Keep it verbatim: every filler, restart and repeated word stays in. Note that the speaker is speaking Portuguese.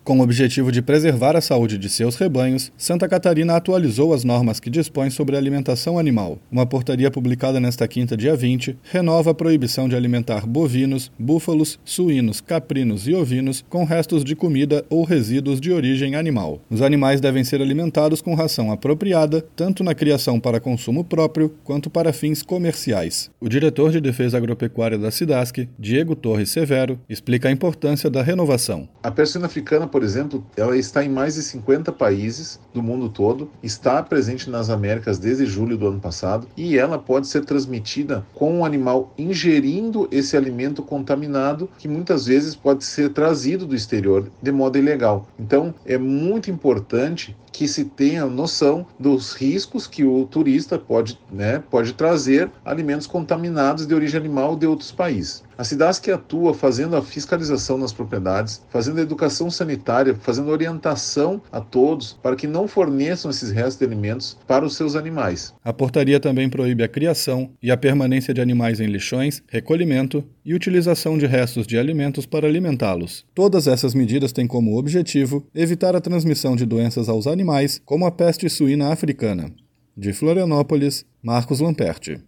Com o objetivo de preservar a saúde de seus rebanhos, Santa Catarina atualizou as normas que dispõem sobre a alimentação animal. Uma portaria publicada nesta quinta, dia vinte, renova a proibição de alimentar bovinos, búfalos, suínos, caprinos e ovinos com restos de comida ou resíduos de origem animal. Os animais devem ser alimentados com ração apropriada, tanto na criação para consumo próprio, quanto para fins comerciais. O diretor de Defesa Agropecuária da SIDASC, Diego Torres Severo, explica a importância da renovação. A peste suína africana, por exemplo, ela está em mais de cinquenta países do mundo todo, está presente nas Américas desde julho do ano passado e ela pode ser transmitida com o animal ingerindo esse alimento contaminado que muitas vezes pode ser trazido do exterior de modo ilegal. Então, é muito importante que se tenha noção dos riscos que o turista pode, né, pode trazer alimentos contaminados de origem animal de outros países. A SIDASC atua fazendo a fiscalização nas propriedades, fazendo a educação sanitária, fazendo orientação a todos para que não forneçam esses restos de alimentos para os seus animais. A portaria também proíbe a criação e a permanência de animais em lixões, recolhimento e utilização de restos de alimentos para alimentá-los. Todas essas medidas têm como objetivo evitar a transmissão de doenças aos animais, como a peste suína africana. De Florianópolis, Marcos Lamperti.